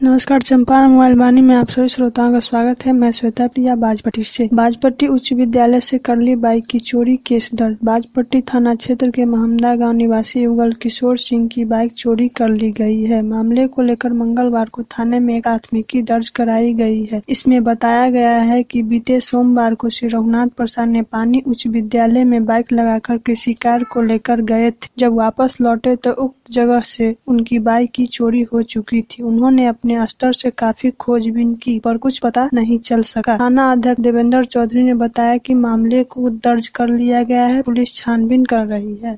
नमस्कार, चंपारण मोबाइल वाणी में आप सभी श्रोताओं का स्वागत है। मैं श्वेता प्रिया बाजपट्टी से। बाजपट्टी उच्च विद्यालय से करली बाइक की चोरी केस दर्ज। बाजपट्टी थाना क्षेत्र के महमदा गांव निवासी युगल किशोर सिंह की बाइक चोरी कर ली गई है। मामले को लेकर मंगलवार को थाने में एक प्राथमिकी दर्ज कराई गई है। इसमें बताया गया है कि बीते सोमवार को श्री रघुनाथ प्रसाद नेपानी उच्च विद्यालय में बाइक लगाकर कृषि कार्य को लेकर गए थे। जब वापस लौटे तो उक्त जगह से उनकी बाइक की चोरी हो चुकी थी। उन्होंने अपने स्तर से काफी खोजबीन की पर कुछ पता नहीं चल सका। थाना अध्यक्ष देवेंद्र चौधरी ने बताया कि मामले को दर्ज कर लिया गया है, पुलिस छानबीन कर रही है।